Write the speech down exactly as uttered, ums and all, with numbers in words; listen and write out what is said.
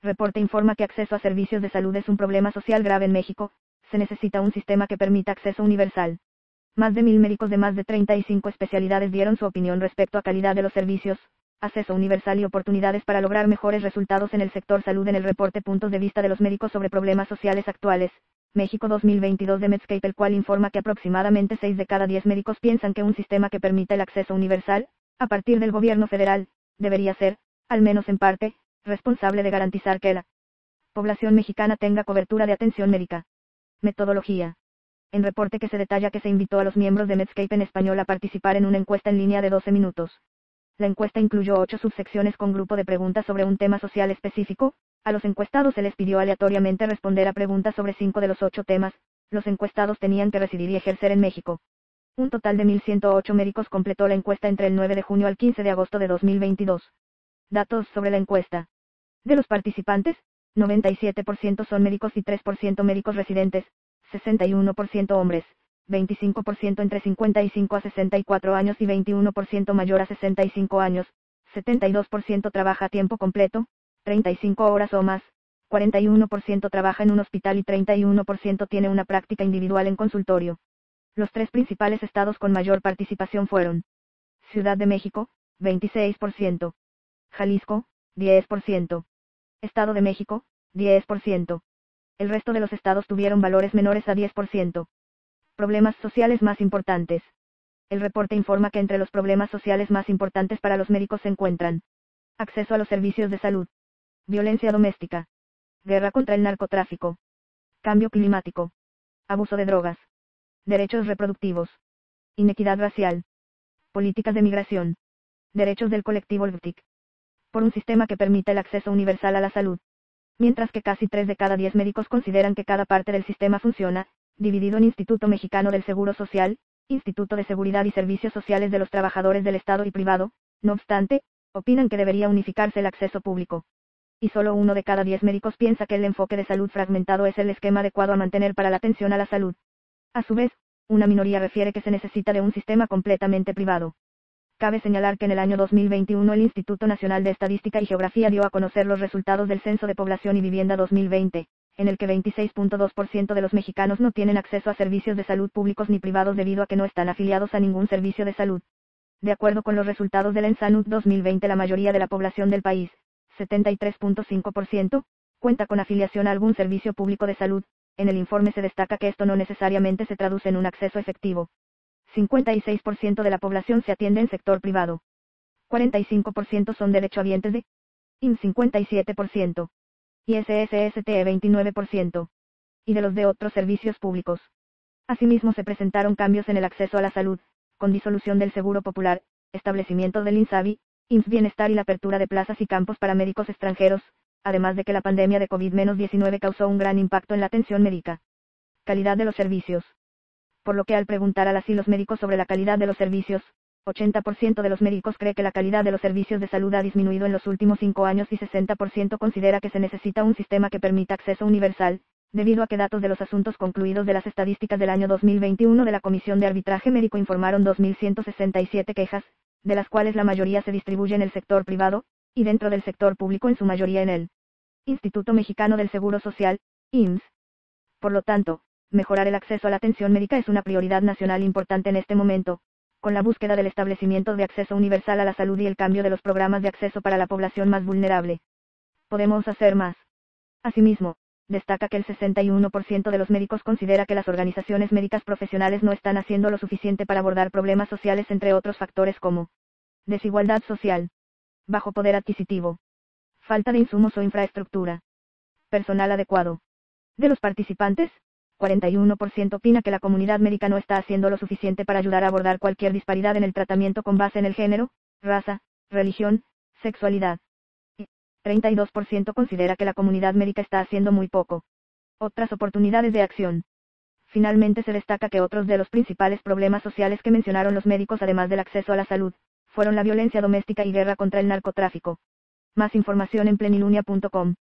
Reporte informa que acceso a servicios de salud es un problema social grave en México. Se necesita un sistema que permita acceso universal. Más de mil médicos de más de treinta y cinco especialidades dieron su opinión respecto a calidad de los servicios, acceso universal y oportunidades para lograr mejores resultados en el sector salud en el reporte Puntos de vista de los médicos sobre problemas sociales actuales. México dos mil veintidós de Medscape, el cual informa que aproximadamente seis de cada diez médicos piensan que un sistema que permita el acceso universal, a partir del gobierno federal, debería ser, al menos en parte, responsable de garantizar que la población mexicana tenga cobertura de atención médica. Metodología. En reporte que se detalla que se invitó a los miembros de Medscape en español a participar en una encuesta en línea de doce minutos. La encuesta incluyó ocho subsecciones con grupo de preguntas sobre un tema social específico. A los encuestados se les pidió aleatoriamente responder a preguntas sobre cinco de los ocho temas. Los encuestados tenían que residir y ejercer en México. Un total de mil ciento ocho médicos completó la encuesta entre el nueve de junio al quince de agosto de dos mil veintidós. Datos sobre la encuesta. De los participantes, noventa y siete por ciento son médicos y tres por ciento médicos residentes, sesenta y uno por ciento hombres, veinticinco por ciento entre cincuenta y cinco a sesenta y cuatro años y veintiuno por ciento mayor a sesenta y cinco años, setenta y dos por ciento trabaja a tiempo completo, treinta y cinco horas o más, cuarenta y uno por ciento trabaja en un hospital y treinta y uno por ciento tiene una práctica individual en consultorio. Los tres principales estados con mayor participación fueron Ciudad de México, veintiséis por ciento, Jalisco, diez por ciento, Estado de México, diez por ciento. El resto de los estados tuvieron valores menores a diez por ciento. Problemas sociales más importantes. El reporte informa que entre los problemas sociales más importantes para los médicos se encuentran acceso a los servicios de salud, violencia doméstica, guerra contra el narcotráfico, cambio climático, abuso de drogas, derechos reproductivos, inequidad racial, políticas de migración, derechos del colectivo L G B T I C, por un sistema que permita el acceso universal a la salud. Mientras que casi tres de cada diez médicos consideran que cada parte del sistema funciona, dividido en Instituto Mexicano del Seguro Social, Instituto de Seguridad y Servicios Sociales de los Trabajadores del Estado y Privado. No obstante, opinan que debería unificarse el acceso público. Y solo uno de cada diez médicos piensa que el enfoque de salud fragmentado es el esquema adecuado a mantener para la atención a la salud. A su vez, una minoría refiere que se necesita de un sistema completamente privado. Cabe señalar que en el año dos mil veintiuno el Instituto Nacional de Estadística y Geografía dio a conocer los resultados del Censo de Población y Vivienda dos mil veinte, en el que veintiséis punto dos por ciento de los mexicanos no tienen acceso a servicios de salud públicos ni privados debido a que no están afiliados a ningún servicio de salud. De acuerdo con los resultados del ENSANUD dos mil veinte, la mayoría de la población del país, setenta y tres punto cinco por ciento, cuenta con afiliación a algún servicio público de salud. En el informe se destaca que esto no necesariamente se traduce en un acceso efectivo. cincuenta y seis por ciento de la población se atiende en sector privado. cuarenta y cinco por ciento son derechohabientes de I M S S cincuenta y siete por ciento. I S S S T E veintinueve por ciento. Y de los de otros servicios públicos. Asimismo se presentaron cambios en el acceso a la salud, con disolución del Seguro Popular, establecimiento del INSABI, I M S S Bienestar y la apertura de plazas y campos para médicos extranjeros, además de que la pandemia de COVID diecinueve causó un gran impacto en la atención médica. Calidad de los servicios. Por lo que al preguntar a las y los médicos sobre la calidad de los servicios, ochenta por ciento de los médicos cree que la calidad de los servicios de salud ha disminuido en los últimos cinco años y sesenta por ciento considera que se necesita un sistema que permita acceso universal, debido a que datos de los asuntos concluidos de las estadísticas del año dos mil veintiuno de la Comisión de Arbitraje Médico informaron dos mil ciento sesenta y siete quejas, de las cuales la mayoría se distribuye en el sector privado, y dentro del sector público en su mayoría en el Instituto Mexicano del Seguro Social, I M S S. Por lo tanto, mejorar el acceso a la atención médica es una prioridad nacional importante en este momento, con la búsqueda del establecimiento de acceso universal a la salud y el cambio de los programas de acceso para la población más vulnerable. Podemos hacer más. Asimismo, destaca que el sesenta y uno por ciento de los médicos considera que las organizaciones médicas profesionales no están haciendo lo suficiente para abordar problemas sociales, entre otros factores como desigualdad social, bajo poder adquisitivo, falta de insumos o infraestructura, personal adecuado. De los participantes, cuarenta y uno por ciento opina que la comunidad médica no está haciendo lo suficiente para ayudar a abordar cualquier disparidad en el tratamiento con base en el género, raza, religión, sexualidad. Y treinta y dos por ciento considera que la comunidad médica está haciendo muy poco. Otras oportunidades de acción. Finalmente se destaca que otros de los principales problemas sociales que mencionaron los médicos, además del acceso a la salud, fueron la violencia doméstica y guerra contra el narcotráfico. Más información en plenilunia punto com.